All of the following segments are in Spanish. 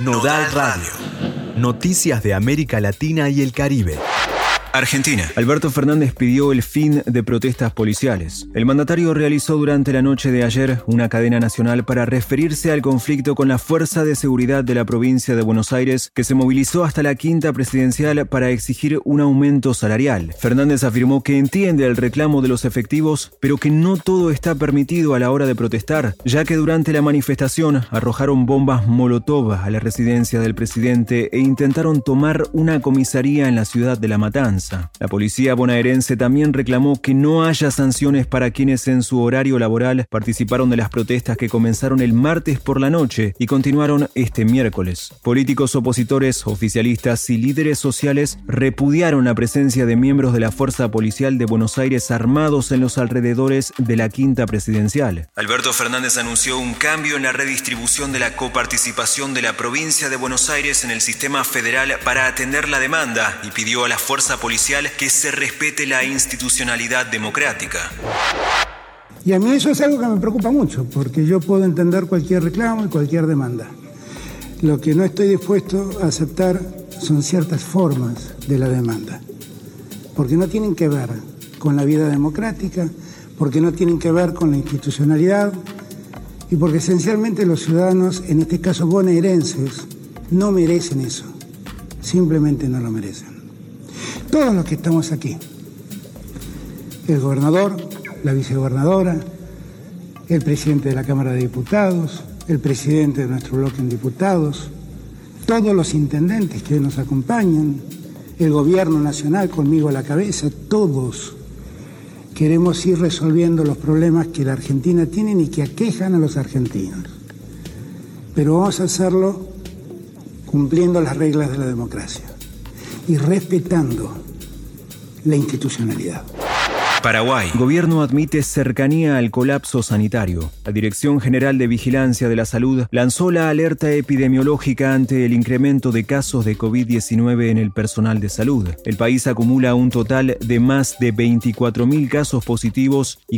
Nodal Radio. Noticias de América Latina y el Caribe. Argentina. Alberto Fernández pidió el fin de protestas policiales. El mandatario realizó durante la noche de ayer una cadena nacional para referirse al conflicto con la Fuerza de Seguridad de la provincia de Buenos Aires, que se movilizó hasta la quinta presidencial para exigir un aumento salarial. Fernández afirmó que entiende el reclamo de los efectivos, pero que no todo está permitido a la hora de protestar, ya que durante la manifestación arrojaron bombas Molotov a la residencia del presidente e intentaron tomar una comisaría en la ciudad de La Matanza. La policía bonaerense también reclamó que no haya sanciones para quienes en su horario laboral participaron de las protestas que comenzaron el martes por la noche y continuaron este miércoles. Políticos opositores, oficialistas y líderes sociales repudiaron la presencia de miembros de la Fuerza Policial de Buenos Aires armados en los alrededores de la quinta presidencial. Alberto Fernández anunció un cambio en la redistribución de la coparticipación de la provincia de Buenos Aires en el sistema federal para atender la demanda y pidió a la Fuerza Policial que se respete la institucionalidad democrática. Y a mí eso es algo que me preocupa mucho, porque yo puedo entender cualquier reclamo y cualquier demanda. Lo que no estoy dispuesto a aceptar son ciertas formas de la demanda, porque no tienen que ver con la vida democrática, porque no tienen que ver con la institucionalidad y porque esencialmente los ciudadanos, en este caso bonaerenses, no merecen eso. Simplemente no lo merecen. Todos los que estamos aquí, el gobernador, la vicegobernadora, el presidente de la Cámara de Diputados, el presidente de nuestro bloque en diputados, todos los intendentes que nos acompañan, el gobierno nacional conmigo a la cabeza, todos queremos ir resolviendo los problemas que la Argentina tiene y que aquejan a los argentinos. Pero vamos a hacerlo cumpliendo las reglas de la democracia y respetando la institucionalidad. Paraguay. Gobierno admite cercanía al colapso sanitario. La Dirección General de Vigilancia de la Salud lanzó la alerta epidemiológica ante el incremento de casos de COVID-19 en el personal de salud. El país acumula un total de más de 24.000 casos positivos y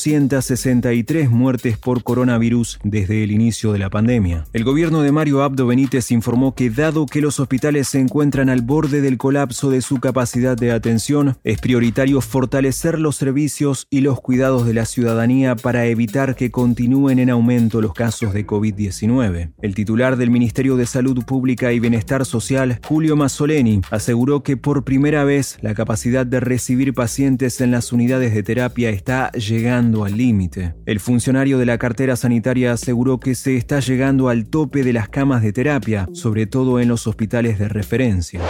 463 muertes por coronavirus desde el inicio de la pandemia. El gobierno de Mario Abdo Benítez informó que dado que los hospitales se encuentran al borde del colapso de su capacidad de atención, es prioritario fortalecer los servicios y los cuidados de la ciudadanía para evitar que continúen en aumento los casos de COVID-19. El titular del Ministerio de Salud Pública y Bienestar Social, Julio Mazzoleni, aseguró que por primera vez la capacidad de recibir pacientes en las unidades de terapia está llegando al límite. El funcionario de la cartera sanitaria aseguró que se está llegando al tope de las camas de terapia, sobre todo en los hospitales de referencia.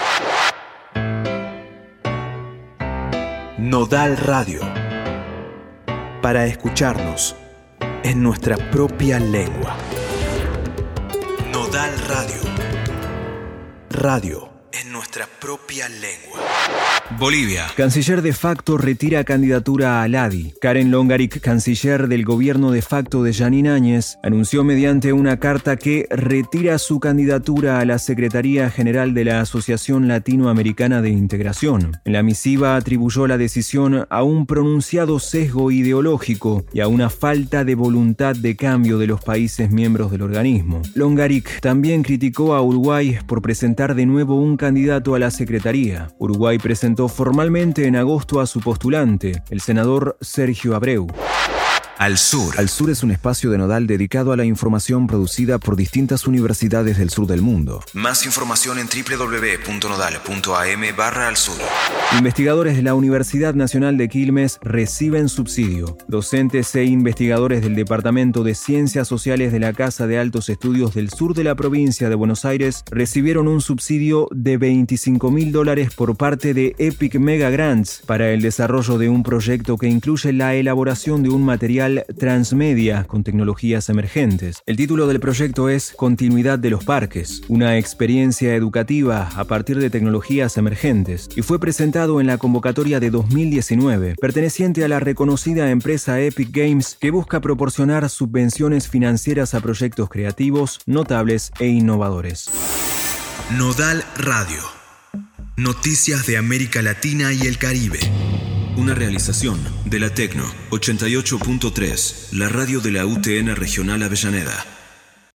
Nodal Radio. Para escucharnos en nuestra propia lengua. Nodal Radio. Radio en nuestra propia lengua. Bolivia. Canciller de facto retira candidatura a Ladi. Karen Longaric, canciller del gobierno de facto de Janine Áñez, anunció mediante una carta que retira su candidatura a la Secretaría General de la Asociación Latinoamericana de Integración. En la misiva atribuyó la decisión a un pronunciado sesgo ideológico y a una falta de voluntad de cambio de los países miembros del organismo. Longaric también criticó a Uruguay por presentar de nuevo un candidato a la Secretaría. Uruguay presentó formalmente en agosto a su postulante, el senador Sergio Abreu. Al Sur. Al Sur es un espacio de Nodal dedicado a la información producida por distintas universidades del sur del mundo. Más información en www.nodal.am/alsur. Investigadores de la Universidad Nacional de Quilmes reciben subsidio. Docentes e investigadores del Departamento de Ciencias Sociales de la Casa de Altos Estudios del sur de la provincia de Buenos Aires recibieron un subsidio de $25.000 por parte de Epic Mega Grants para el desarrollo de un proyecto que incluye la elaboración de un material transmedia con tecnologías emergentes. El título del proyecto es Continuidad de los Parques, una experiencia educativa a partir de tecnologías emergentes, y fue presentado en la convocatoria de 2019, perteneciente a la reconocida empresa Epic Games, que busca proporcionar subvenciones financieras a proyectos creativos, notables e innovadores. Nodal Radio. Noticias de América Latina y el Caribe. Una realización de la Tecno 88.3, la radio de la UTN Regional Avellaneda.